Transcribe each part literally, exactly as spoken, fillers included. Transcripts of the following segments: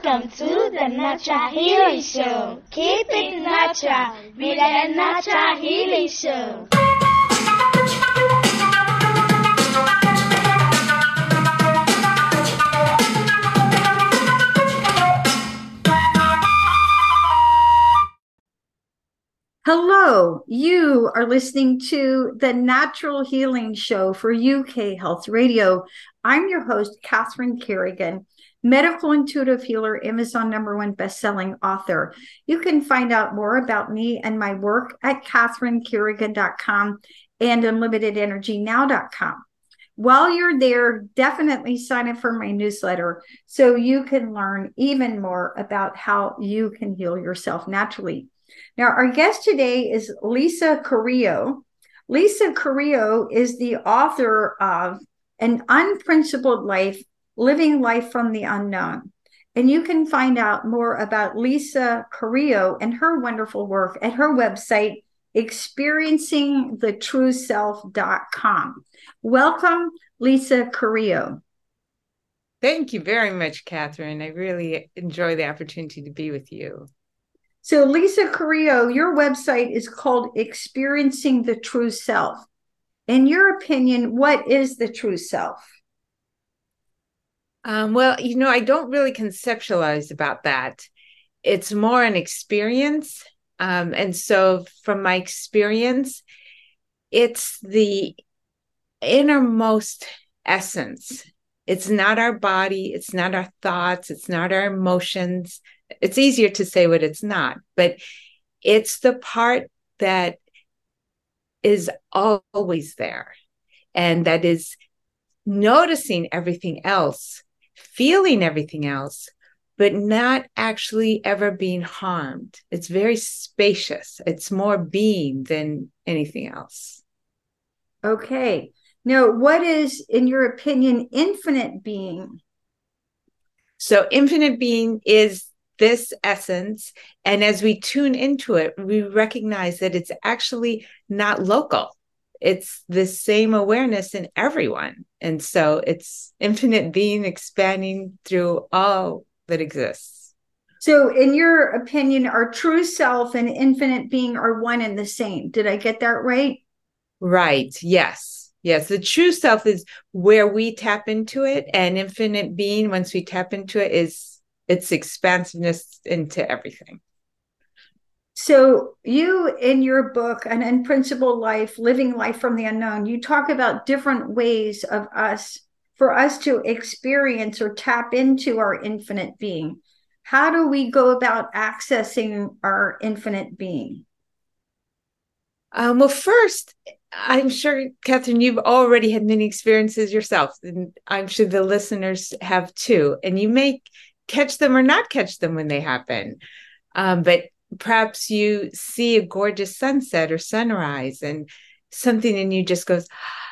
Welcome to the Natural Healing Show. Keep it natural with the Natural Healing Show. Hello, you are listening to the Natural Healing Show for U K Health Radio. I'm your host, Catherine Kerrigan, medical intuitive healer, Amazon number one bestselling author. You can find out more about me and my work at catherine kerrigan dot com and unlimited energy now dot com. While you're there, definitely sign up for my newsletter so you can learn even more about how you can heal yourself naturally. Now, our guest today is Lisa Carrillo. Lisa Carrillo is the author of An Unprincipled Life, Living Life from the Unknown. And you can find out more about Lisa Carrillo and her wonderful work at her website, experiencing the true self dot com. Welcome, Lisa Carrillo. Thank you very much, Catherine. I really enjoy the opportunity to be with you. So Lisa Carrillo, your website is called Experiencing the True Self. In your opinion, what is the true self? Um, well, you know, I don't really conceptualize about that. It's more an experience. Um, and so from my experience, it's the innermost essence. It's not our body. It's not our thoughts. It's not our emotions. It's easier to say what it's not, but it's the part that is always there and that is noticing everything else, feeling everything else, but not actually ever being harmed. It's very spacious. It's more being than anything else. Okay. Now, what is, in your opinion, infinite being? So infinite being is this essence. And as we tune into it, we recognize that it's actually not local. It's the same awareness in everyone. And so it's infinite being expanding through all that exists. So in your opinion, our true self and infinite being are one and the same. Did I get that right? Right. Yes. Yes. The true self is where we tap into it, and infinite being, once we tap into it, is its expansiveness into everything. So you, in your book, An Unprincipled Life, Living Life from the Unknown, you talk about different ways of us, for us to experience or tap into our infinite being. How do we go about accessing our infinite being? Um, well, first, I'm sure, Catherine, you've already had many experiences yourself, and I'm sure the listeners have too. And you may catch them or not catch them when they happen. Um, but perhaps you see a gorgeous sunset or sunrise and something in you just goes,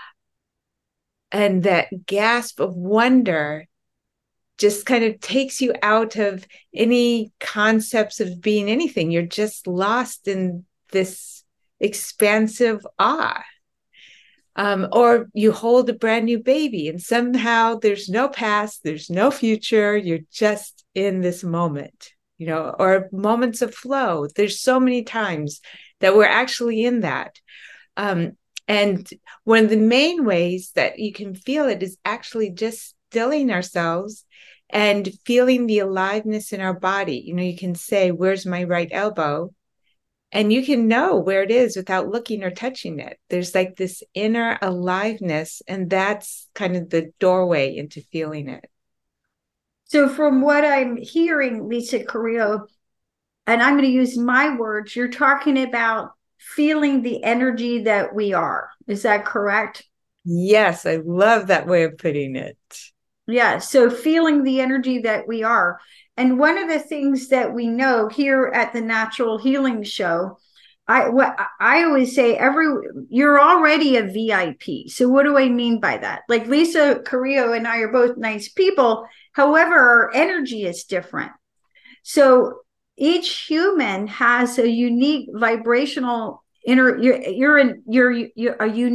and that gasp of wonder just kind of takes you out of any concepts of being anything. You're just lost in this expansive awe. Um, or you hold a brand new baby and somehow there's no past, there's no future. You're just in this moment, you know, or moments of flow. There's so many times that we're actually in that. Um, and one of the main ways that you can feel it is actually just stilling ourselves and feeling the aliveness in our body. You know, you can say, where's my right elbow? And you can know where it is without looking or touching it. There's like this inner aliveness, and that's kind of the doorway into feeling it. So from what I'm hearing, Lisa Carrillo, and I'm going to use my words, you're talking about feeling the energy that we are. Is that correct? Yes, I love that way of putting it. Yeah, so feeling the energy that we are. And one of the things that we know here at the Natural Healing Show, I what I always say, every you're already a V I P. So what do I mean by that? Like Lisa Carrillo and I are both nice people. However, our energy is different. So each human has a unique vibrational inner. You're you're in you're, you're a unique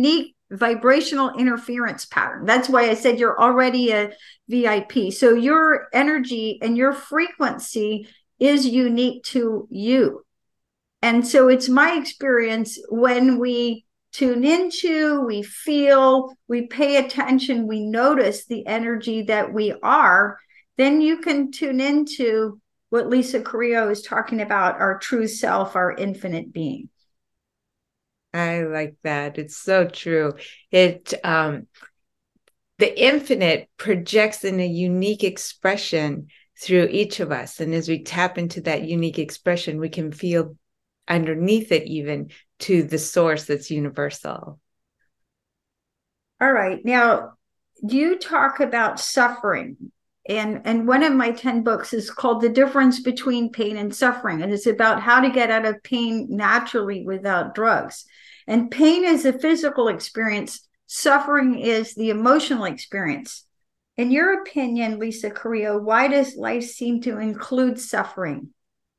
vibrational interference pattern. That's why I said you're already a V I P. So your energy and your frequency is unique to you. And so it's my experience when we tune into, we feel, we pay attention, we notice the energy that we are, then you can tune into what Lisa Carrillo is talking about, our true self, our infinite being. I like that. It's so true. It, um, the infinite projects in a unique expression through each of us. And as we tap into that unique expression, we can feel underneath it even to the source that's universal. All right. Now, you talk about suffering. And, and one of my ten books is called The Difference Between Pain and Suffering. And it's about how to get out of pain naturally without drugs. And pain is a physical experience. Suffering is the emotional experience. In your opinion, Lisa Carrillo, why does life seem to include suffering?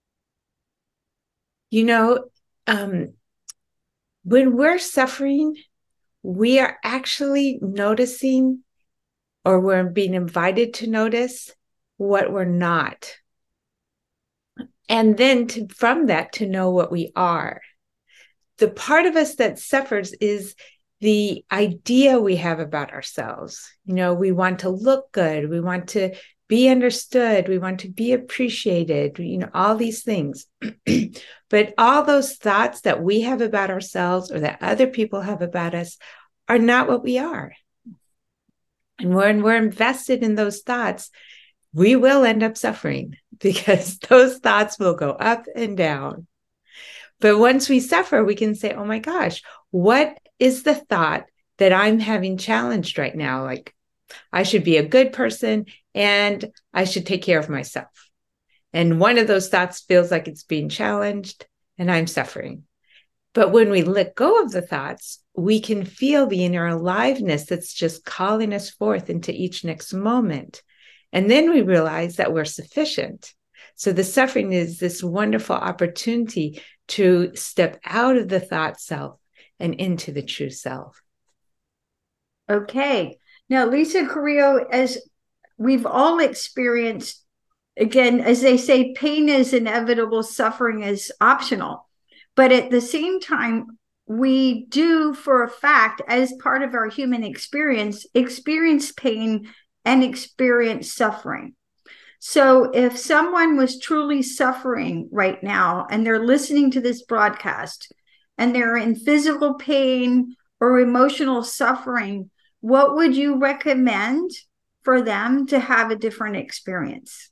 You know, um, when we're suffering, we are actually noticing, or we're being invited to notice, what we're not. And then to, from that, to know what we are. The part of us that suffers is the idea we have about ourselves. You know, we want to look good. We want to be understood. We want to be appreciated, you know, all these things. But all those thoughts that we have about ourselves or that other people have about us are not what we are. And when we're invested in those thoughts, we will end up suffering because those thoughts will go up and down. But once we suffer, we can say, oh my gosh, what is the thought that I'm having challenged right now? Like, I should be a good person and I should take care of myself. And one of those thoughts feels like it's being challenged and I'm suffering. But when we let go of the thoughts, we can feel the inner aliveness that's just calling us forth into each next moment. And then we realize that we're sufficient. So the suffering is this wonderful opportunity to step out of the thought self and into the true self. Okay. Now, Lisa Carrillo, as we've all experienced, again, as they say, pain is inevitable, suffering is optional. But at the same time, we do, for a fact, as part of our human experience, experience pain and experience suffering. So if someone was truly suffering right now and they're listening to this broadcast and they're in physical pain or emotional suffering, what would you recommend for them to have a different experience?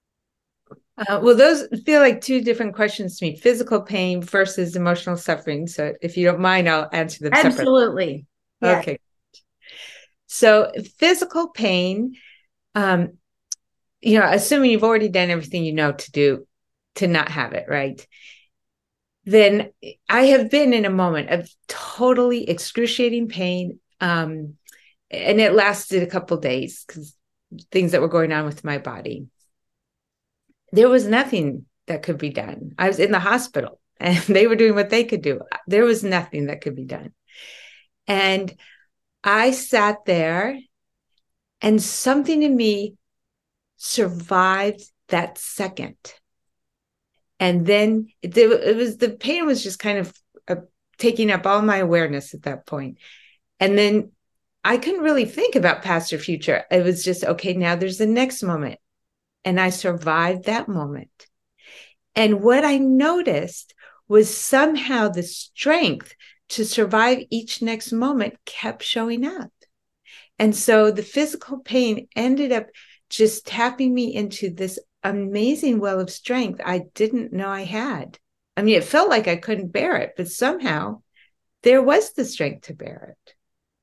Uh, well, those feel like two different questions to me, physical pain versus emotional suffering. So if you don't mind, I'll answer them separately. Absolutely. Yes. Okay. So physical pain, um, you know, assuming you've already done everything you know to do to not have it, right? Then I have been in a moment of totally excruciating pain. Um, and it lasted a couple of days because things that were going on with my body. There was nothing that could be done. I was in the hospital and they were doing what they could do. There was nothing that could be done. And I sat there and something in me survived that second. And then it, it was, the pain was just kind of uh, taking up all my awareness at that point. And then I couldn't really think about past or future. It was just, okay, now there's the next moment. And I survived that moment. And what I noticed was somehow the strength to survive each next moment kept showing up. And so the physical pain ended up just tapping me into this amazing well of strength I didn't know I had. I mean, it felt like I couldn't bear it, but somehow there was the strength to bear it.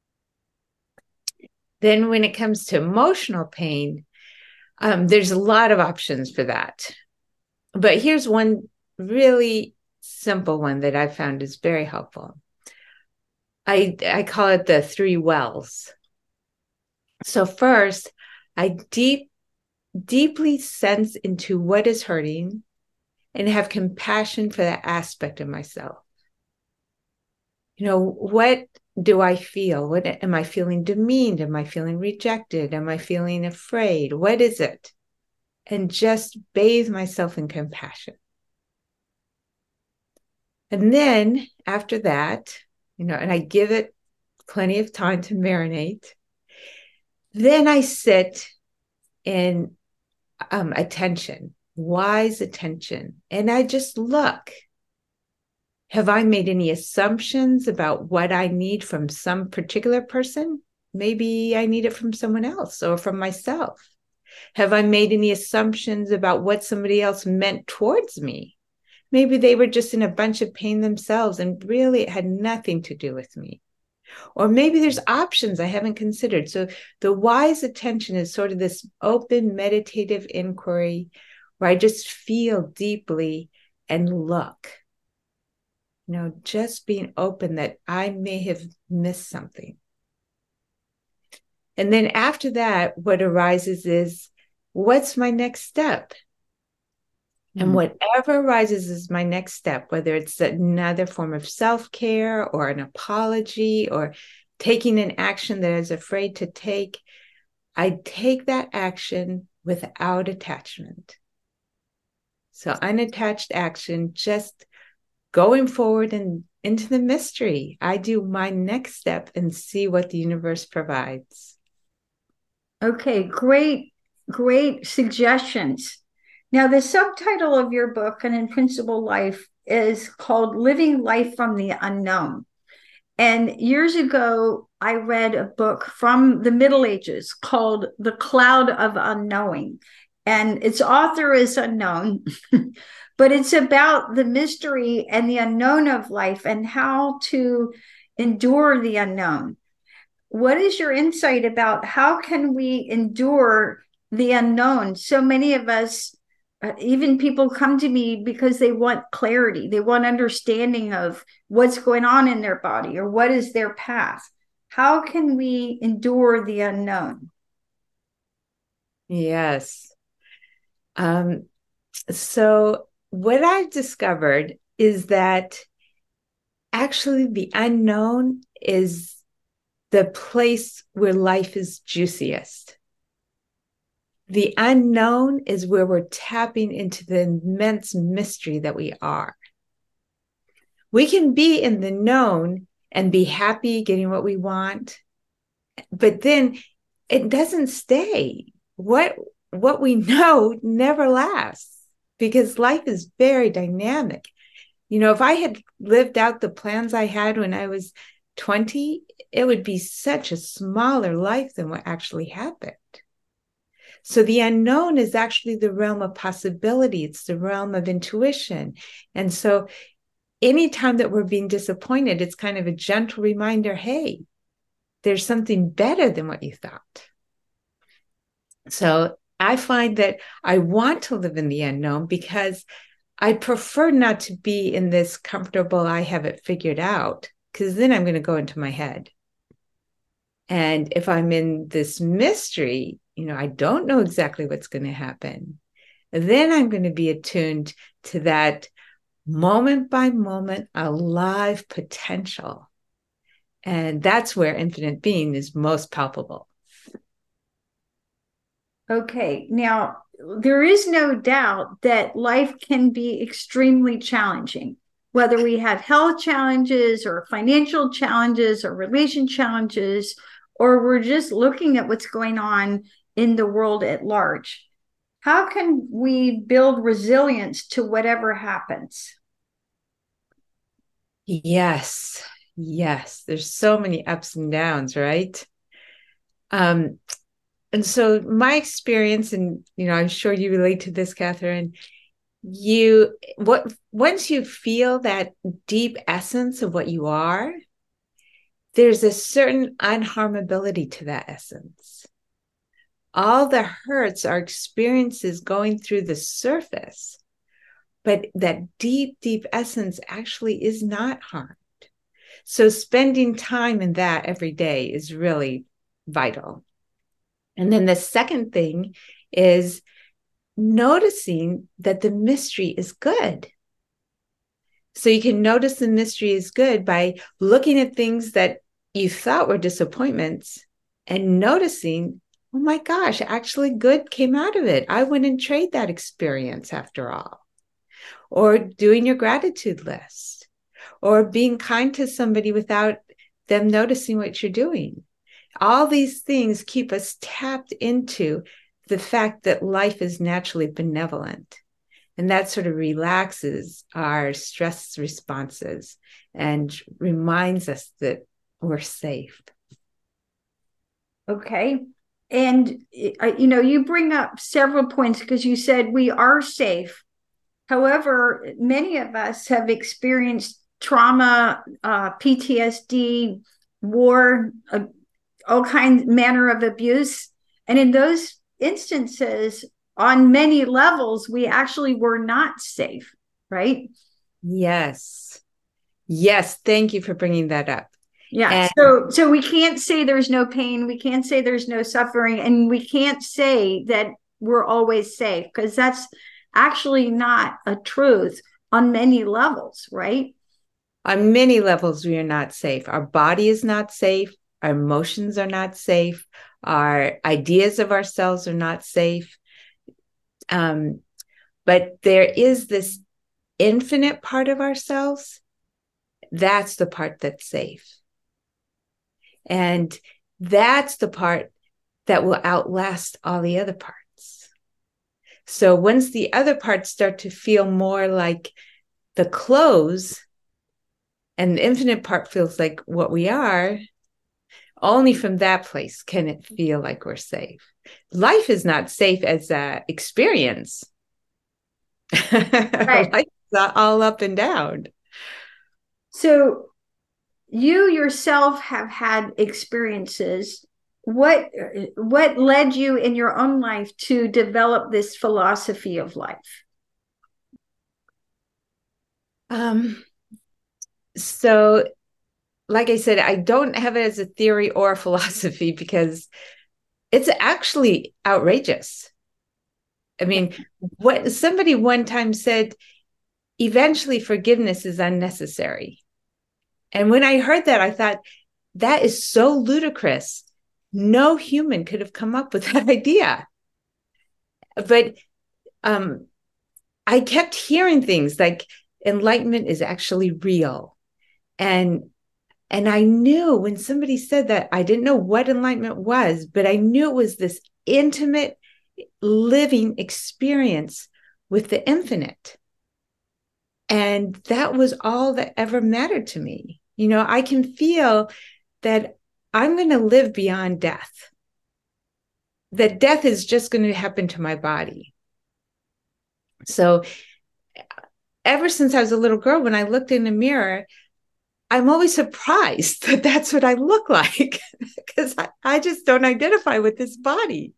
Then when it comes to emotional pain, um, there's a lot of options for that. But here's one really simple one that I found is very helpful. I, I call it the three wells. So first, I deep, deeply sense into what is hurting and have compassion for that aspect of myself. You know, what do I feel? What am I feeling demeaned? Am I feeling rejected? Am I feeling afraid? What is it? And just bathe myself in compassion. And then after that, you know, and I give it plenty of time to marinate. Then I sit in um, attention, wise attention, and I just look. Have I made any assumptions about what I need from some particular person? Maybe I need it from someone else or from myself. Have I made any assumptions about what somebody else meant towards me? Maybe they were just in a bunch of pain themselves and really it had nothing to do with me. Or maybe there's options I haven't considered. So the wise attention is sort of this open meditative inquiry where I just feel deeply and look. You know, just being open that I may have missed something. And then after that, what arises is, what's my next step? Mm-hmm. And whatever arises is my next step, whether it's another form of self-care or an apology or taking an action that I was afraid to take. I take that action without attachment. So unattached action, just going forward and into the mystery. I do my next step and see what the universe provides. Okay, great, great suggestions. Now, the subtitle of your book, An In-Principle Life, is called Living Life from the Unknown. And years ago, I read a book from the Middle Ages called The Cloud of Unknowing. And its author is unknown, but it's about the mystery and the unknown of life and how to endure the unknown. What is your insight about how can we endure the unknown? So many of us, uh, even people come to me because they want clarity. They want understanding of what's going on in their body or what is their path. How can we endure the unknown? Yes. Um, so what I've discovered is that actually the unknown is the place where life is juiciest. The unknown is where we're tapping into the immense mystery that we are. We can be in the known and be happy getting what we want, but then it doesn't stay. What, what we know never lasts because life is very dynamic. You know, if I had lived out the plans I had when I was twenty, it would be such a smaller life than what actually happened. So the unknown is actually the realm of possibility. It's the realm of intuition. And so anytime that we're being disappointed, it's kind of a gentle reminder, hey, there's something better than what you thought. So I find that I want to live in the unknown because I prefer not to be in this comfortable, I have it figured out, because then I'm going to go into my head. And if I'm in this mystery, you know, I don't know exactly what's going to happen. Then I'm going to be attuned to that moment by moment alive potential. And that's where infinite being is most palpable. Okay. Now, there is no doubt that life can be extremely challenging, whether we have health challenges or financial challenges or relation challenges, or we're just looking at what's going on in the world at large. How can we build resilience to whatever happens? Yes, yes. There's so many ups and downs, right? Um, and so my experience, and you know, I'm sure you relate to this, Catherine. You, what once you feel that deep essence of what you are, there's a certain unharmability to that essence. All the hurts are experiences going through the surface, but that deep, deep essence actually is not harmed. So spending time in that every day is really vital. And then the second thing is noticing that the mystery is good. So you can notice the mystery is good by looking at things that you thought were disappointments and noticing, oh my gosh, actually good came out of it. I wouldn't trade that experience after all. Or doing your gratitude list, or being kind to somebody without them noticing what you're doing. All these things keep us tapped into the fact that life is naturally benevolent. And that sort of relaxes our stress responses and reminds us that we're safe. Okay. And, you know, you bring up several points because you said we are safe. However, many of us have experienced trauma, uh, P T S D, war, uh, all kinds, manner of abuse. And in those instances, on many levels, we actually were not safe, right? Yes. Yes. Thank you for bringing that up. Yeah. And so, so we can't say there's no pain. We can't say there's no suffering. And we can't say that we're always safe, because that's actually not a truth on many levels, right? On many levels, we are not safe. Our body is not safe. Our emotions are not safe. Our ideas of ourselves are not safe. Um, but there is this infinite part of ourselves. That's the part that's safe. And that's the part that will outlast all the other parts. So once the other parts start to feel more like the close, and the infinite part feels like what we are, only from that place can it feel like we're safe. Life is not safe as an experience. Right. Life is all up and down. So you yourself have had experiences. What what led you in your own life to develop this philosophy of life? Um, so, like I said, I don't have it as a theory or a philosophy because it's actually outrageous. I mean, what somebody one time said, eventually forgiveness is unnecessary. And when I heard that, I thought, that is so ludicrous. No human could have come up with that idea. But um, I kept hearing things like enlightenment is actually real. And, and I knew when somebody said that, I didn't know what enlightenment was, but I knew it was this intimate living experience with the infinite. And that was all that ever mattered to me. You know, I can feel that I'm going to live beyond death, that death is just going to happen to my body. So ever since I was a little girl, when I looked in the mirror, I'm always surprised that that's what I look like, because I, I just don't identify with this body.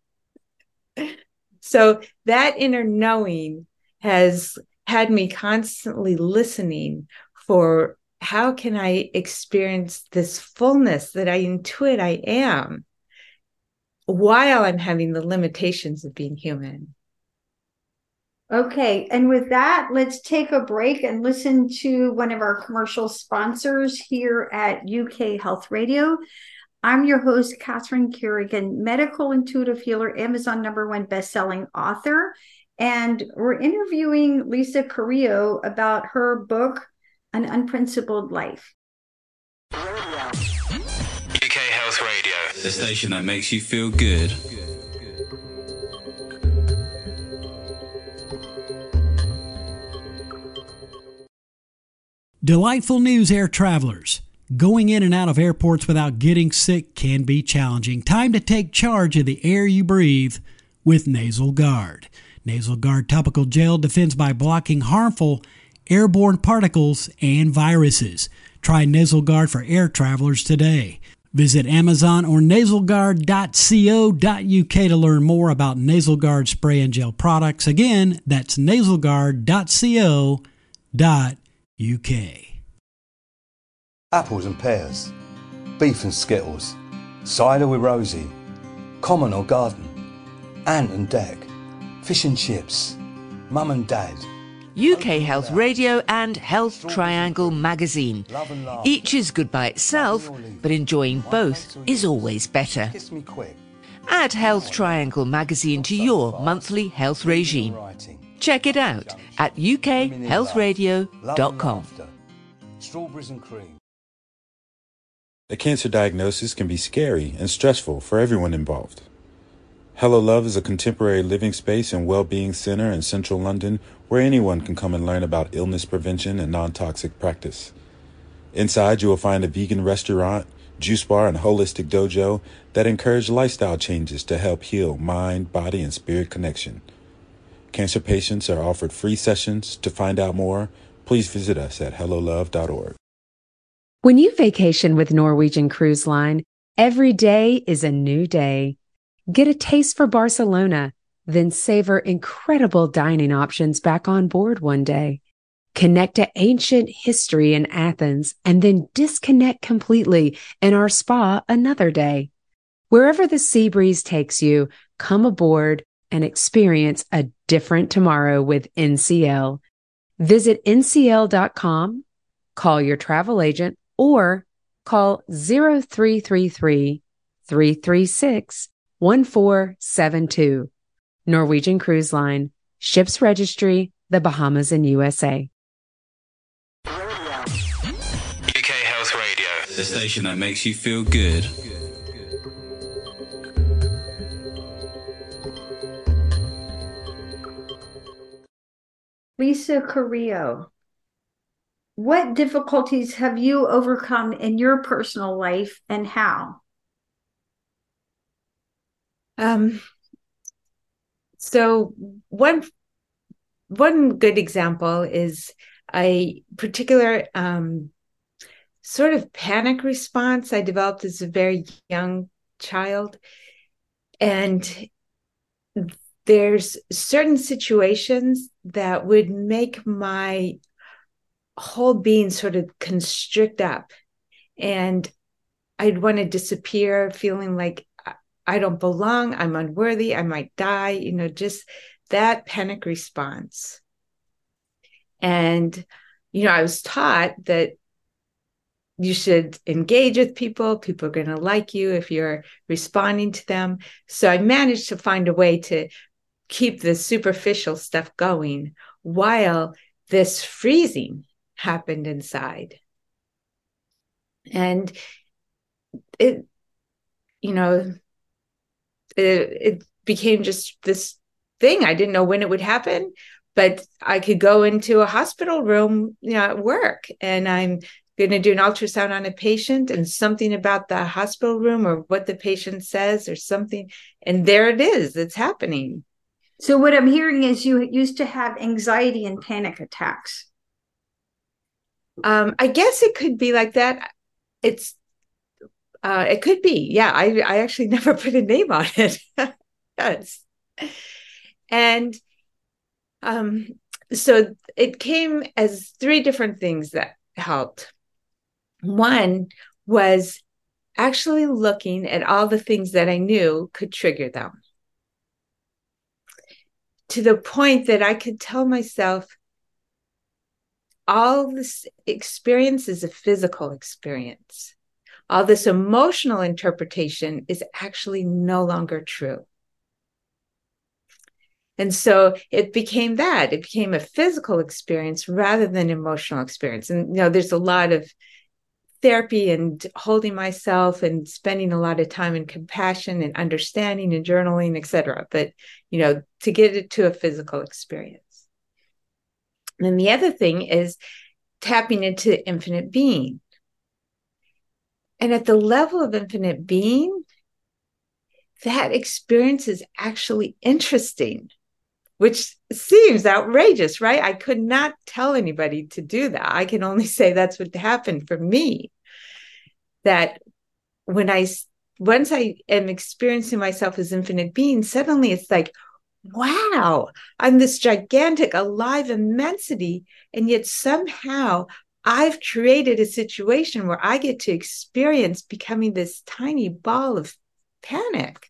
So that inner knowing has had me constantly listening for how can I experience this fullness that I intuit I am while I'm having the limitations of being human. Okay. And with that, let's take a break and listen to one of our commercial sponsors here at U K Health Radio. I'm your host, Catherine Kerrigan, medical intuitive healer, Amazon number one bestselling author. And we're interviewing Lisa Carrillo about her book, An Unprincipled Life. U K Health Radio, the station that makes you feel good. Delightful news, air travelers. Going in and out of airports without getting sick can be challenging. Time to take charge of the air you breathe with Nasal Guard. Nasal Guard topical gel defends by blocking harmful airborne particles and viruses. Try Nasal Guard for air travelers today. Visit Amazon or nasal guard dot co dot U K to learn more about Nasal Guard spray and gel products. Again, that's nasal guard dot co dot U K. Apples and pears, beef and skittles, cider with Rosie, common or garden, ant and deck, fish and chips, mum and dad, U K Health Radio and Health Triangle magazine. Each is good by itself, but enjoying both is always better. Add Health Triangle magazine to your monthly health regime. Check it out at u k health radio dot com. Strawberries and cream. A cancer diagnosis can be scary and stressful for everyone involved. Hello Love is a contemporary living space and well-being center in central London where anyone can come and learn about illness prevention and non-toxic practice. Inside, you will find a vegan restaurant, juice bar, and holistic dojo that encourage lifestyle changes to help heal mind, body, and spirit connection. Cancer patients are offered free sessions. To find out more, please visit us at hello love dot org. When you vacation with Norwegian Cruise Line, every day is a new day. Get a taste for Barcelona, then savor incredible dining options back on board one day. Connect to ancient history in Athens and then disconnect completely in our spa another day. Wherever the sea breeze takes you, come aboard and experience a different tomorrow with N C L. Visit N C L dot com, call your travel agent, or call zero three three three, three three six, one four seven two. Norwegian Cruise Line, Ships Registry, the Bahamas and U S A. U K Health Radio, the station that makes you feel good. Lisa Carrillo, what difficulties have you overcome in your personal life and how? Um, so one, one good example is a particular um, sort of panic response I developed as a very young child. And there's certain situations that would make my whole being sort of constrict up. And I'd want to disappear, feeling like I don't belong, I'm unworthy, I might die, you know, just that panic response. And, you know, I was taught that you should engage with people, people are going to like you if you're responding to them. So I managed to find a way to keep the superficial stuff going while this freezing happened inside. And it, you know, It, it became just this thing. I didn't know when it would happen, but I could go into a hospital room, you know, at work, and I'm going to do an ultrasound on a patient, and something about the hospital room or what the patient says or something, and there it is, it's happening. So what I'm hearing is you used to have anxiety and panic attacks. Um, I guess it could be like that. It's Uh, it could be. Yeah, I, I actually never put a name on it. Yes. And um, so it came as three different things that helped. One was actually looking at all the things that I knew could trigger them, to the point that I could tell myself all this experience is a physical experience. All this emotional interpretation is actually no longer true. And so it became that. It became a physical experience rather than emotional experience. And, you know, there's a lot of therapy and holding myself and spending a lot of time in compassion and understanding and journaling, et cetera. But, you know, to get it to a physical experience. And then the other thing is tapping into infinite being. And at the level of infinite being, that experience is actually interesting, which seems outrageous, right? I could not tell anybody to do that. I can only say that's what happened for me. That when I, once I am experiencing myself as infinite being, suddenly it's like, wow, I'm this gigantic, alive immensity. And yet somehow I've created a situation where I get to experience becoming this tiny ball of panic.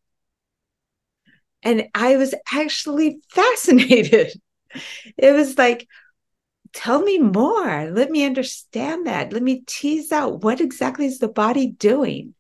And I was actually fascinated. It was like, tell me more. Let me understand that. Let me tease out what exactly is the body doing.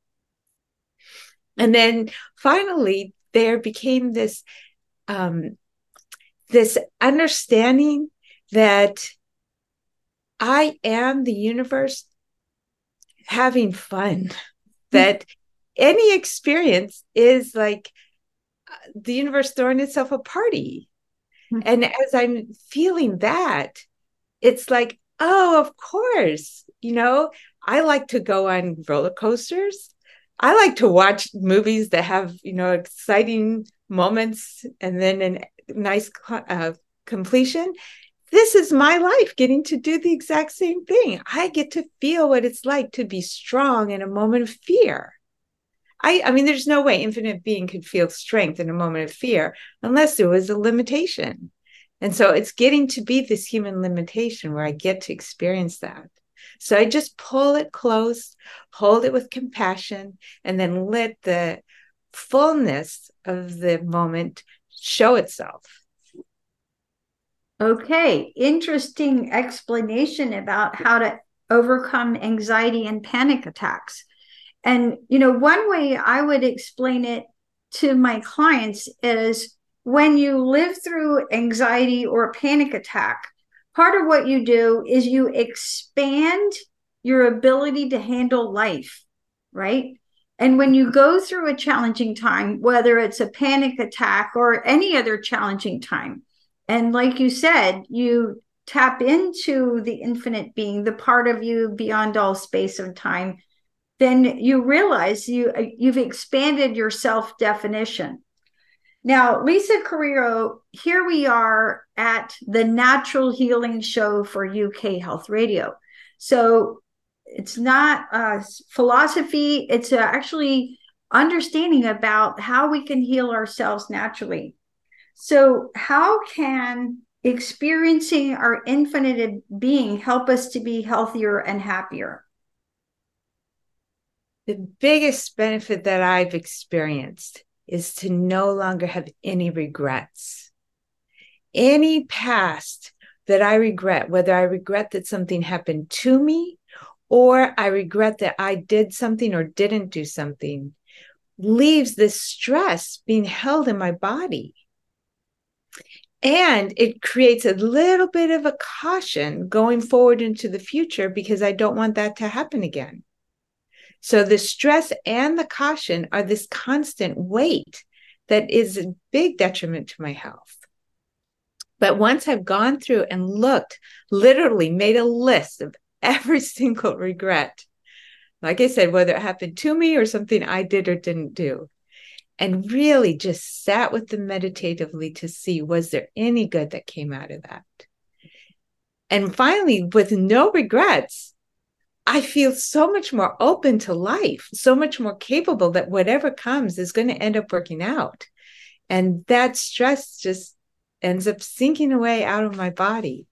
And then finally, there became this, um, this understanding that I am the universe having fun, that any experience is like the universe throwing itself a party. Mm-hmm. And as I'm feeling that, it's like, oh, of course, you know, I like to go on roller coasters. I like to watch movies that have, you know, exciting moments and then a nice uh, completion. This is my life, getting to do the exact same thing. I get to feel what it's like to be strong in a moment of fear. I, I mean, there's no way infinite being could feel strength in a moment of fear unless there was a limitation. And so it's getting to be this human limitation where I get to experience that. So I just pull it close, hold it with compassion, and then let the fullness of the moment show itself. Okay, interesting explanation about how to overcome anxiety and panic attacks. And, you know, one way I would explain it to my clients is when you live through anxiety or a panic attack, part of what you do is you expand your ability to handle life, right? And when you go through a challenging time, whether it's a panic attack or any other challenging time, and like you said, you tap into the infinite being, the part of you beyond all space and time, then you realize you, you've expanded your self-definition. Now, Lisa Carrillo, here we are at the Natural Healing Show for U K Health Radio. So it's not uh, philosophy, it's uh, actually understanding about how we can heal ourselves naturally. So how can experiencing our infinite being help us to be healthier and happier? The biggest benefit that I've experienced is to no longer have any regrets. Any past that I regret, whether I regret that something happened to me or I regret that I did something or didn't do something, leaves this stress being held in my body. And it creates a little bit of a caution going forward into the future because I don't want that to happen again. So the stress and the caution are this constant weight that is a big detriment to my health. But once I've gone through and looked, literally made a list of every single regret, like I said, whether it happened to me or something I did or didn't do, and really just sat with them meditatively to see, was there any good that came out of that? And finally, with no regrets, I feel so much more open to life, so much more capable that whatever comes is going to end up working out. And that stress just ends up sinking away out of my body.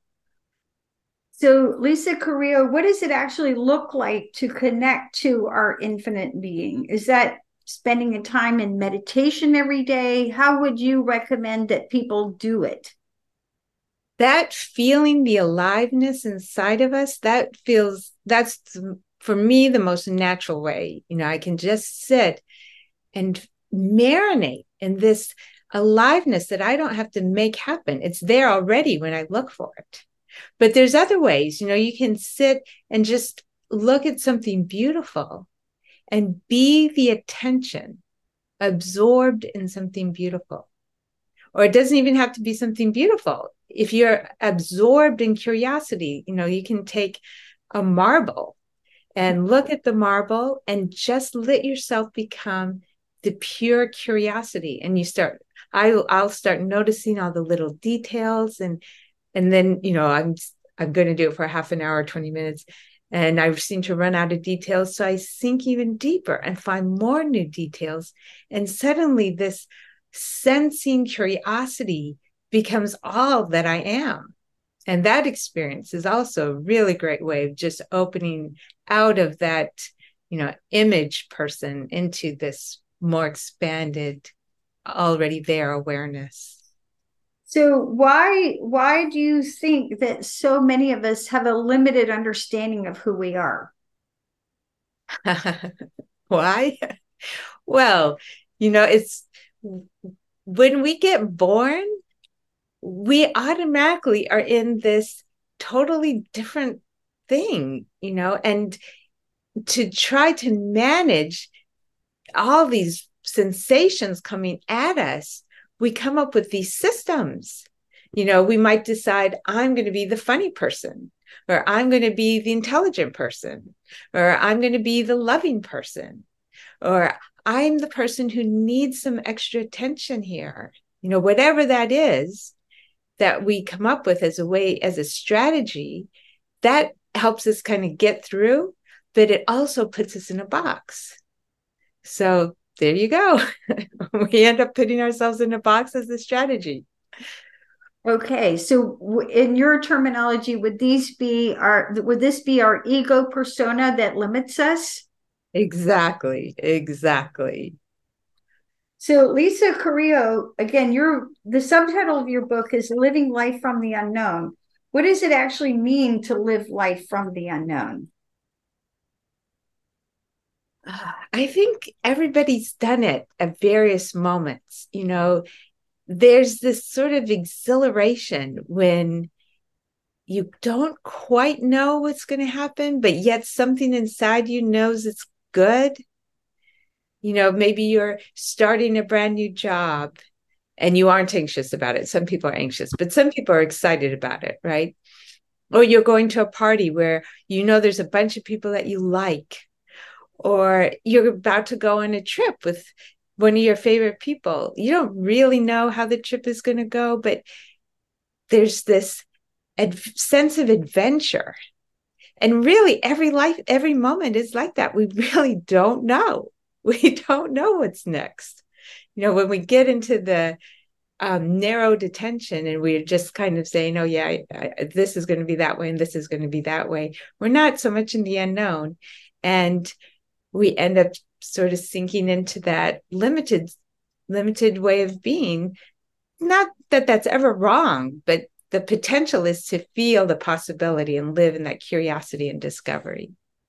So, Lisa Carrillo, what does it actually look like to connect to our infinite being? Is that spending a time in meditation every day? How would you recommend that people do it? That feeling the aliveness inside of us, that feels, that's for me the most natural way. You know, I can just sit and marinate in this aliveness that I don't have to make happen. It's there already when I look for it. But there's other ways, you know, you can sit and just look at something beautiful and be the attention absorbed in something beautiful. Or it doesn't even have to be something beautiful. If you're absorbed in curiosity, you know, you can take a marble and look at the marble and just let yourself become the pure curiosity. And you start, I, I'll start noticing all the little details. And, and then, you know, I'm, I'm going to do it for half an hour, twenty minutes. And I seem to run out of details. So I sink even deeper and find more new details. And suddenly this sensing curiosity becomes all that I am. And that experience is also a really great way of just opening out of that, you know, image person into this more expanded, already there awareness. So why why do you think that so many of us have a limited understanding of who we are? Why? Well, you know, it's when we get born, we automatically are in this totally different thing, you know, and to try to manage all these sensations coming at us, we come up with these systems. You know, we might decide, I'm going to be the funny person, or I'm going to be the intelligent person, or I'm going to be the loving person, or I'm the person who needs some extra attention here. You know, whatever that is that we come up with as a way, as a strategy, that helps us kind of get through, but it also puts us in a box. So there you go. We end up putting ourselves in a box as a strategy. Okay, so in your terminology, would these be our would this be our ego persona that limits us? Exactly, exactly. So Lisa Carrillo, again, your the subtitle of your book is Living Life from the Unknown. What does it actually mean to live life from the unknown? I think everybody's done it at various moments. You know, there's this sort of exhilaration when you don't quite know what's going to happen, but yet something inside you knows it's good. You know, maybe you're starting a brand new job and you aren't anxious about it. Some people are anxious, but some people are excited about it, right? Or you're going to a party where you know there's a bunch of people that you like, or you're about to go on a trip with one of your favorite people. You don't really know how the trip is going to go, but there's this ad- sense of adventure. And really every life, every moment is like that. We really don't know. We don't know what's next. You know, when we get into the um, narrowed attention and we're just kind of saying, oh yeah, I, I, this is going to be that way and this is going to be that way. We're not so much in the unknown. And we end up sort of sinking into that limited, limited way of being. Not that that's ever wrong, but the potential is to feel the possibility and live in that curiosity and discovery.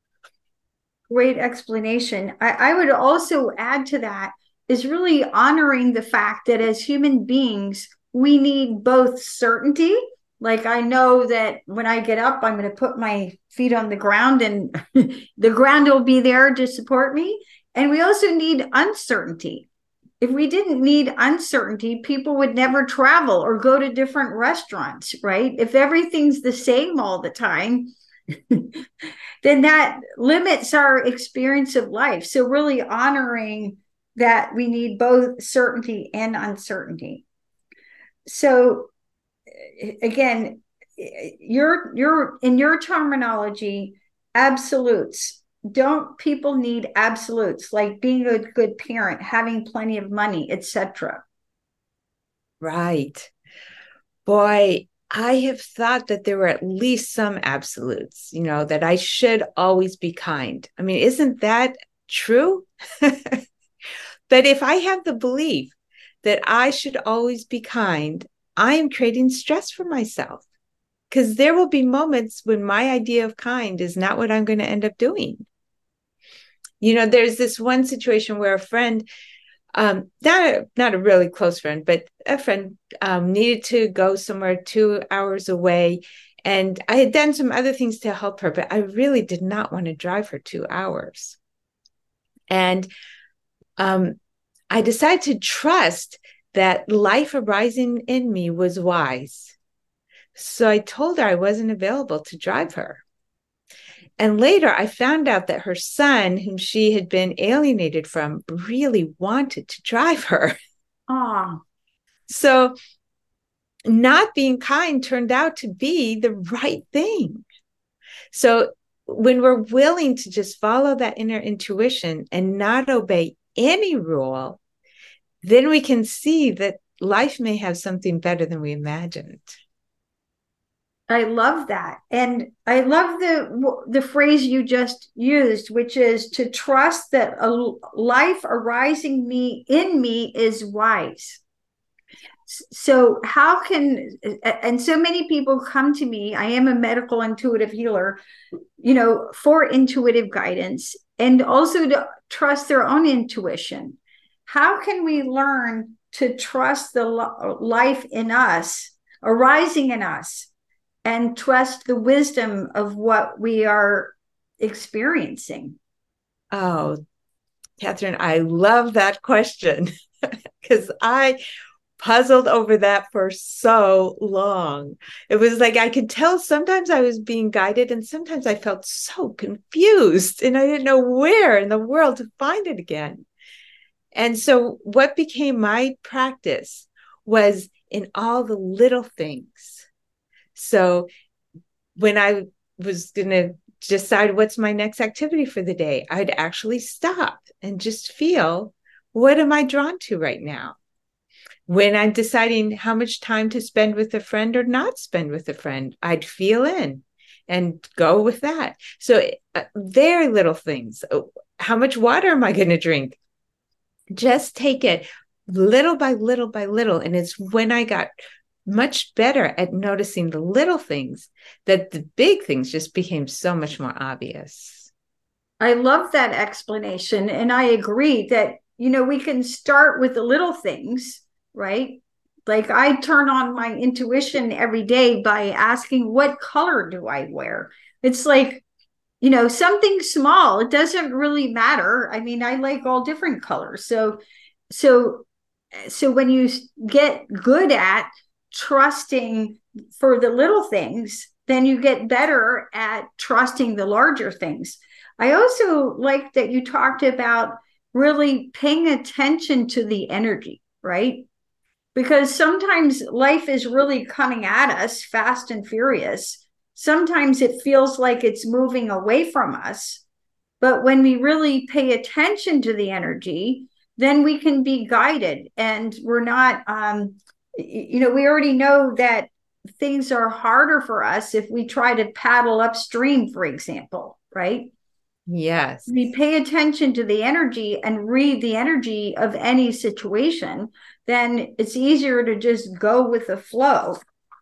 Great explanation. I, I would also add to that is really honoring the fact that as human beings, we need both certainty. Like I know that when I get up, I'm going to put my feet on the ground and the ground will be there to support me. And we also need uncertainty. If we didn't need uncertainty, people would never travel or go to different restaurants, right? If everything's the same all the time, then that limits our experience of life. So really honoring that we need both certainty and uncertainty. So again, you're, you're in your terminology, absolutes. Don't people need absolutes like being a good parent, having plenty of money, et cetera? Right. Boy, I have thought that there were at least some absolutes, you know, that I should always be kind. I mean, isn't that true? But if I have the belief that I should always be kind, I am creating stress for myself, because there will be moments when my idea of kind is not what I'm going to end up doing. You know, there's this one situation where a friend, um, not a, not a really close friend, but a friend um, needed to go somewhere two hours away. And I had done some other things to help her, but I really did not want to drive her two hours. And um, I decided to trust that life arising in me was wise. So I told her I wasn't available to drive her. And later I found out that her son, whom she had been alienated from, really wanted to drive her. Oh. So not being kind turned out to be the right thing. So when we're willing to just follow that inner intuition and not obey any rule, then we can see that life may have something better than we imagined. I love that. And I love the the phrase you just used, which is to trust that a life arising me in me is wise. So how can, and so many people come to me, I am a medical intuitive healer, you know, for intuitive guidance and also to trust their own intuition. How can we learn to trust the life in us, arising in us, and trust the wisdom of what we are experiencing? Oh, Catherine, I love that question because I puzzled over that for so long. It was like I could tell sometimes I was being guided and sometimes I felt so confused and I didn't know where in the world to find it again. And so what became my practice was in all the little things. So when I was going to decide what's my next activity for the day, I'd actually stop and just feel, what am I drawn to right now? When I'm deciding how much time to spend with a friend or not spend with a friend, I'd feel in and go with that. So uh, very little things. How much water am I going to drink? Just take it little by little by little. And it's when I got much better at noticing the little things that the big things just became so much more obvious. I love that explanation. And I agree that, you know, we can start with the little things, right? Like I turn on my intuition every day by asking, what color do I wear? It's like, you know, something small. It doesn't really matter. I mean, I like all different colors. So, so, so when you get good at trusting for the little things, then you get better at trusting the larger things. I also like that you talked about really paying attention to the energy, right? Because sometimes life is really coming at us fast and furious. Sometimes it feels like it's moving away from us. But when we really pay attention to the energy, then we can be guided. And we're not, um, you know, we already know that things are harder for us if we try to paddle upstream, for example, right? Yes. We pay attention to the energy and read the energy of any situation, then it's easier to just go with the flow.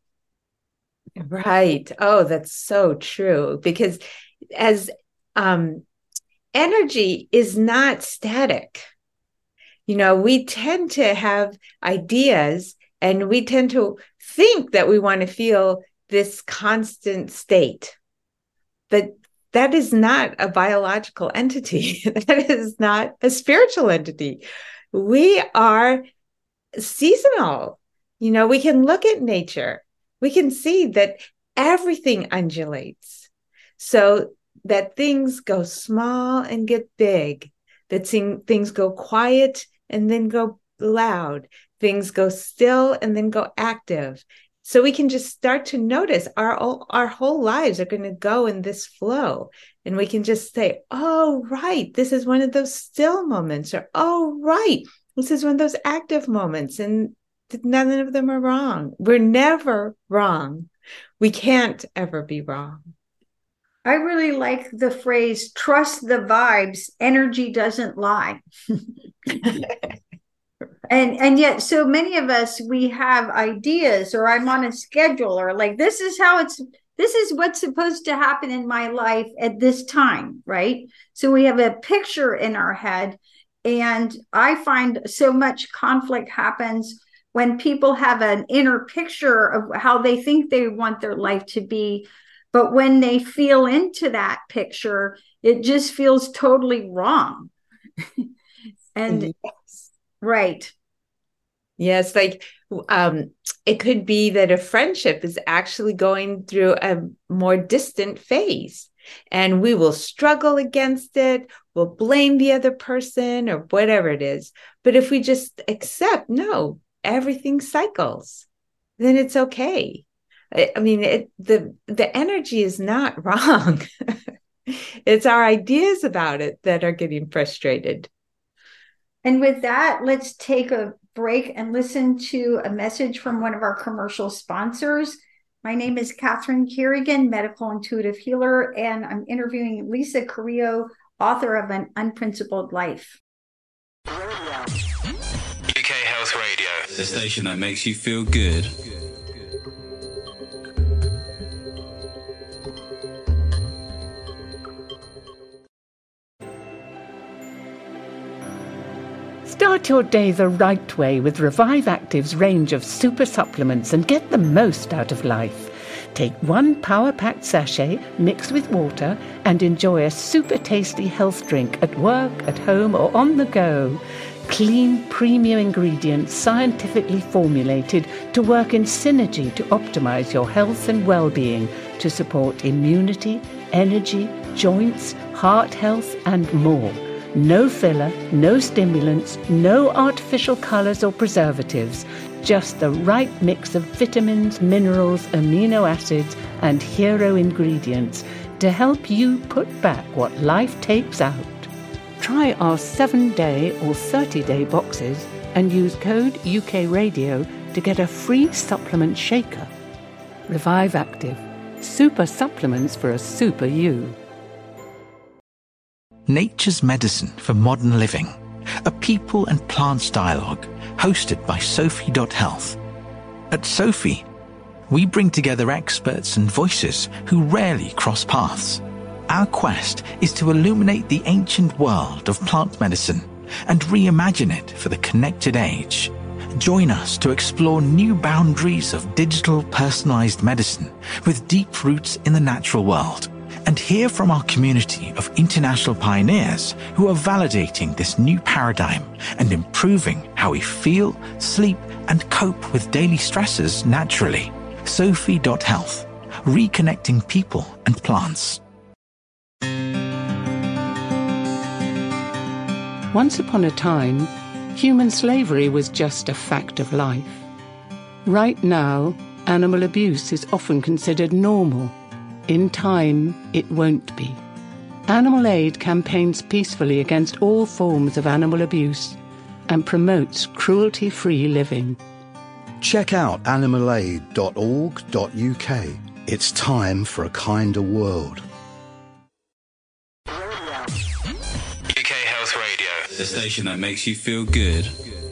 Right. Oh, that's so true. Because as um, energy is not static. You know, we tend to have ideas and we tend to think that we want to feel this constant state. But that is not a biological entity. That is not a spiritual entity. We are seasonal. You know, we can look at nature. We can see that everything undulates. So that things go small and get big, that things go quiet and then go loud, things go still and then go active. So we can just start to notice our, our whole lives are going to go in this flow. And we can just say, oh, right, this is one of those still moments. Or, oh, right, this is one of those active moments. And none of them are wrong. We're never wrong. We can't ever be wrong. I really like the phrase, trust the vibes, energy doesn't lie. And and yet so many of us, we have ideas, or I'm on a schedule, or like, this is how it's, this is what's supposed to happen in my life at this time, right? So we have a picture in our head. And I find so much conflict happens when people have an inner picture of how they think they want their life to be. But when they feel into that picture, it just feels totally wrong. And yes. Right. Yes, like um, it could be that a friendship is actually going through a more distant phase, and we will struggle against it. We'll blame the other person or whatever it is. But if we just accept, no, everything cycles, then it's okay. I, I mean, it, the the energy is not wrong. It's our ideas about it that are getting frustrated. And with that, let's take a break and listen to a message from one of our commercial sponsors. My name is Catherine Kerrigan, medical intuitive healer, and I'm interviewing Lisa Carrillo, author of An Unprincipled Life. U K Health Health Radio, the station that makes you feel good. Start your day the right way with Revive Active's range of super supplements and get the most out of life. Take one power-packed sachet mixed with water and enjoy a super tasty health drink at work, at home or on the go. Clean, premium ingredients scientifically formulated to work in synergy to optimize your health and well-being to support immunity, energy, joints, heart health and more. No filler, no stimulants, no artificial colors or preservatives, just the right mix of vitamins, minerals, amino acids, and hero ingredients to help you put back what life takes out. Try our seven-day or thirty-day boxes and use code U K Radio to get a free supplement shaker. Revive Active. Super supplements for a super you. Nature's Medicine for Modern Living, a people and plants dialogue hosted by Sophie Health. At Sophie, we bring together experts and voices who rarely cross paths. Our quest is to illuminate the ancient world of plant medicine and reimagine it for the connected age. Join us to explore new boundaries of digital personalized medicine with deep roots in the natural world, and hear from our community of international pioneers who are validating this new paradigm and improving how we feel, sleep, and cope with daily stresses naturally. Sophie Health, reconnecting people and plants. Once upon a time, human slavery was just a fact of life. Right now, animal abuse is often considered normal. In time, it won't be. Animal Aid campaigns peacefully against all forms of animal abuse and promotes cruelty-free living. Check out animal aid dot org dot U K. It's time for a kinder world. U K Health Radio, the station that makes you feel good.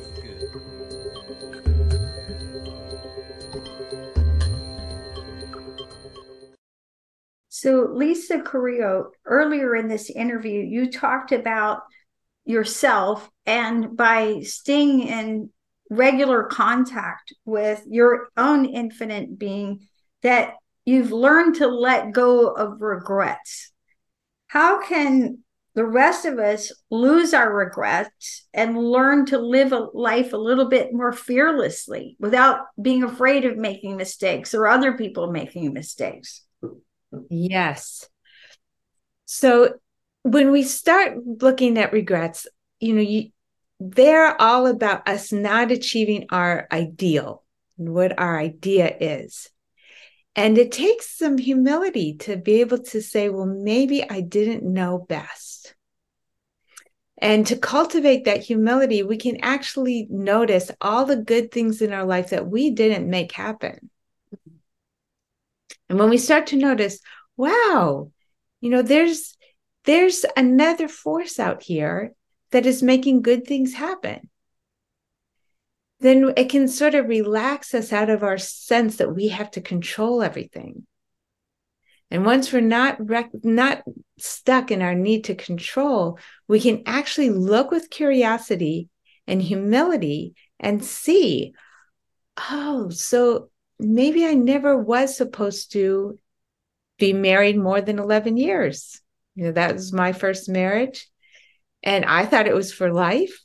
So, Lisa Carrillo, earlier in this interview, you talked about yourself, and by staying in regular contact with your own infinite being, that you've learned to let go of regrets. How can the rest of us lose our regrets and learn to live a life a little bit more fearlessly without being afraid of making mistakes or other people making mistakes? Yes. So when we start looking at regrets, you know, you, they're all about us not achieving our ideal and what our idea is. And it takes some humility to be able to say, well, maybe I didn't know best. And to cultivate that humility, we can actually notice all the good things in our life that we didn't make happen. And when we start to notice, wow, you know, there's there's another force out here that is making good things happen, then it can sort of relax us out of our sense that we have to control everything. And once we're not rec- not stuck in our need to control, we can actually look with curiosity and humility and see, oh, so maybe I never was supposed to be married more than eleven years. You know, that was my first marriage. And I thought it was for life.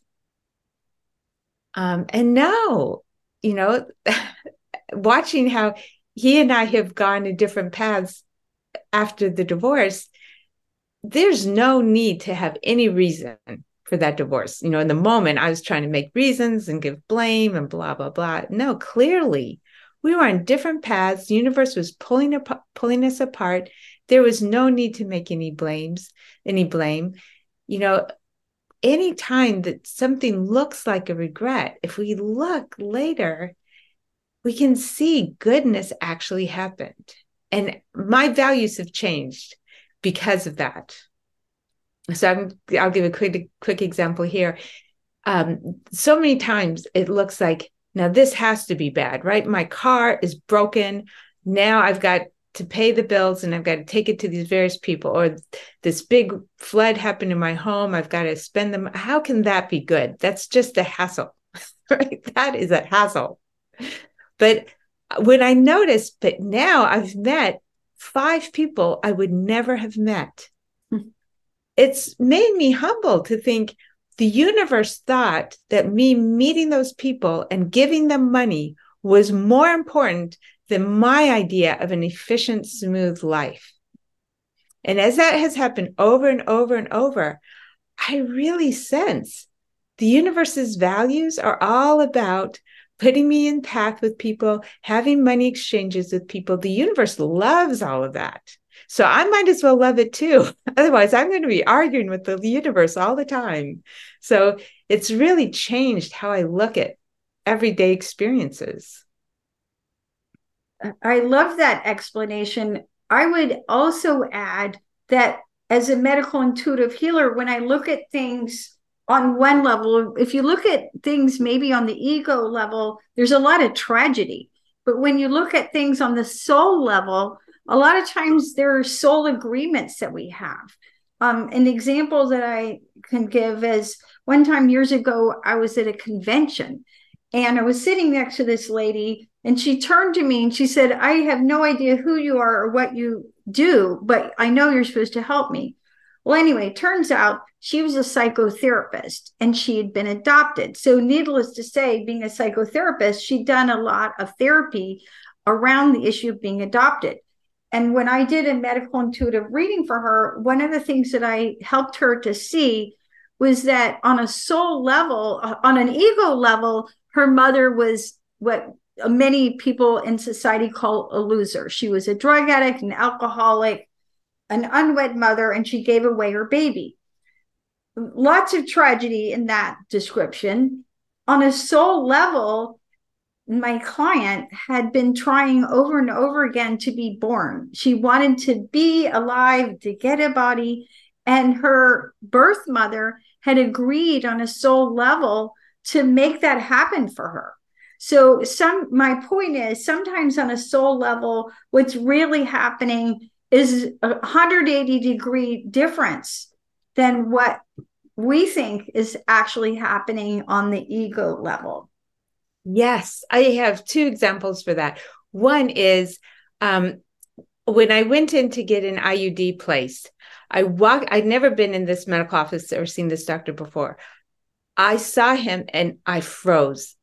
Um, and now, you know, watching how he and I have gone in different paths after the divorce, there's no need to have any reason for that divorce. You know, in the moment, I was trying to make reasons and give blame and blah, blah, blah. No, clearly, we were on different paths. The universe was pulling up, pulling us apart. There was no need to make any blames, any blame. You know, any time that something looks like a regret, if we look later, we can see goodness actually happened. And my values have changed because of that. So I'm, I'll give a quick, quick example here. um, so many times it looks like, now this has to be bad, right? My car is broken. Now I've got to pay the bills and I've got to take it to these various people, or this big flood happened in my home. I've got to spend them. How can that be good? That's just a hassle, right? That is a hassle. But when I noticed, but now I've met five people I would never have met. It's made me humble to think the universe thought that me meeting those people and giving them money was more important than my idea of an efficient, smooth life. And as that has happened over and over and over, I really sense the universe's values are all about putting me in path with people, having money exchanges with people. The universe loves all of that. So I might as well love it too. Otherwise, I'm going to be arguing with the universe all the time. So it's really changed how I look at everyday experiences. I love that explanation. I would also add that as a medical intuitive healer, when I look at things on one level, if you look at things maybe on the ego level, there's a lot of tragedy. But when you look at things on the soul level, a lot of times there are soul agreements that we have. Um, an example that I can give is one time years ago, I was at a convention and I was sitting next to this lady, and she turned to me and she said, I have no idea who you are or what you do, but I know you're supposed to help me. Well, anyway, it turns out she was a psychotherapist and she had been adopted. So needless to say, being a psychotherapist, she'd done a lot of therapy around the issue of being adopted. And when I did a medical intuitive reading for her, one of the things that I helped her to see was that on a soul level, on an ego level, her mother was what many people in society call a loser. She was a drug addict, an alcoholic, an unwed mother, and she gave away her baby. Lots of tragedy in that description. On a soul level, my client had been trying over and over again to be born. She wanted to be alive, to get a body, and her birth mother had agreed on a soul level to make that happen for her. So some, my point is, sometimes on a soul level, what's really happening is a one hundred eighty degree difference than what we think is actually happening on the ego level. Yes, I have two examples for that. One is um, when I went in to get an I U D placed, I walked, I'd never been in this medical office or seen this doctor before. I saw him and I froze.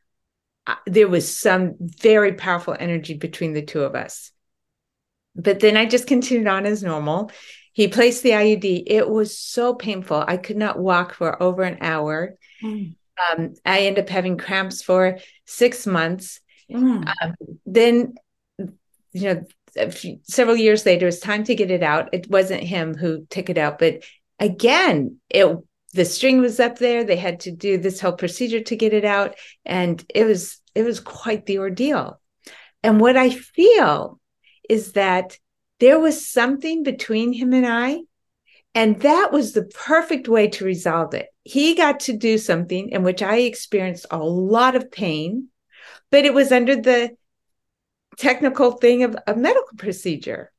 There was some very powerful energy between the two of us. But then I just continued on as normal. He placed the I U D. It was so painful. I could not walk for over an hour. Mm. Um, I ended up having cramps for six months. Mm. Um, then, you know, a few, several years later, it was time to get it out. It wasn't him who took it out. But again, it the string was up there. They had to do this whole procedure to get it out. And it was it was quite the ordeal. And what I feel is that there was something between him and I, and that was the perfect way to resolve it. He got to do something in which I experienced a lot of pain, but it was under the technical thing of a medical procedure.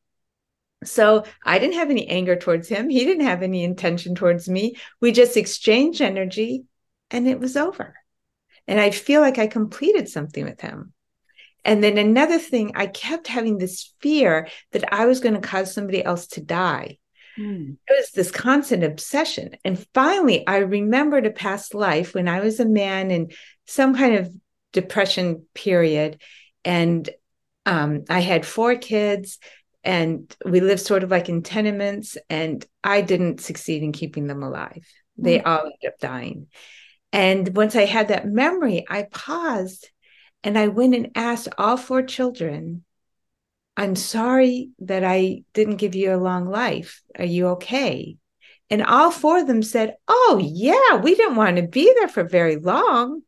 So I didn't have any anger towards him. He didn't have any intention towards me. We just exchanged energy and it was over. And I feel like I completed something with him. And then another thing, I kept having this fear that I was going to cause somebody else to die. Mm. It was this constant obsession. And finally, I remembered a past life when I was a man in some kind of depression period. And um, I had four kids and we lived sort of like in tenements, and I didn't succeed in keeping them alive. Mm. They all ended up dying. And once I had that memory, I paused and I went and asked all four children, I'm sorry that I didn't give you a long life. Are you okay? And all four of them said, oh, yeah, we didn't want to be there for very long.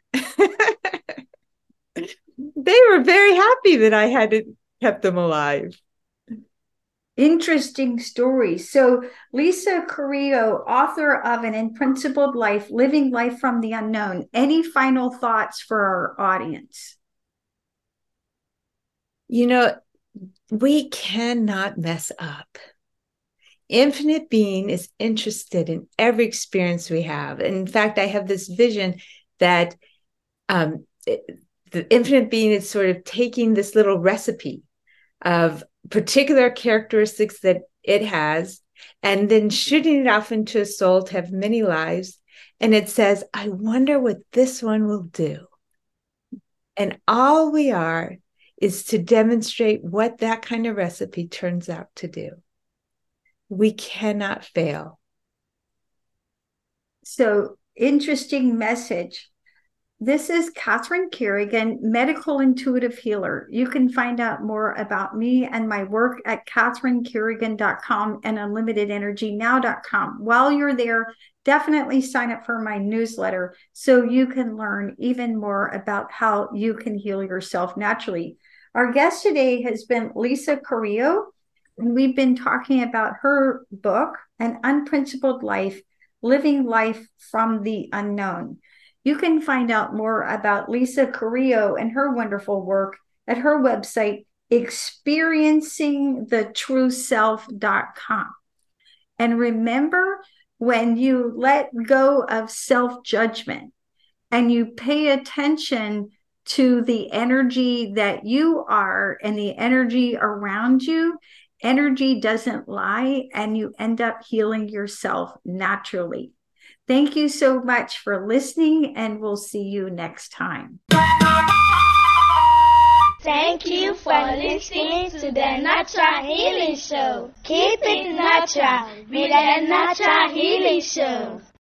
They were very happy that I hadn't kept them alive. Interesting story. So Lisa Carrillo, author of An Unprincipled Life, Living Life from the Unknown. Any final thoughts for our audience? You know, we cannot mess up. Infinite Being is interested in every experience we have. And in fact, I have this vision that um, it, the Infinite Being is sort of taking this little recipe of particular characteristics that it has, and then shooting it off into a soul to have many lives. And it says, I wonder what this one will do. And all we are is to demonstrate what that kind of recipe turns out to do. We cannot fail. So, interesting message. This is Catherine Kerrigan, medical intuitive healer. You can find out more about me and my work at catherine kerrigan dot com and unlimited energy now dot com. While you're there, definitely sign up for my newsletter so you can learn even more about how you can heal yourself naturally. Our guest today has been Lisa Carrillo, and we've been talking about her book, An Unprincipled Life, Living Life from the Unknown. You can find out more about Lisa Carrillo and her wonderful work at her website, experiencing the true self dot com. And remember, when you let go of self-judgment and you pay attention to the energy that you are and the energy around you, energy doesn't lie, and you end up healing yourself naturally. Thank you so much for listening, and we'll see you next time. Thank you for listening to the Natural Healing Show. Keep it natural with the Natural Healing Show.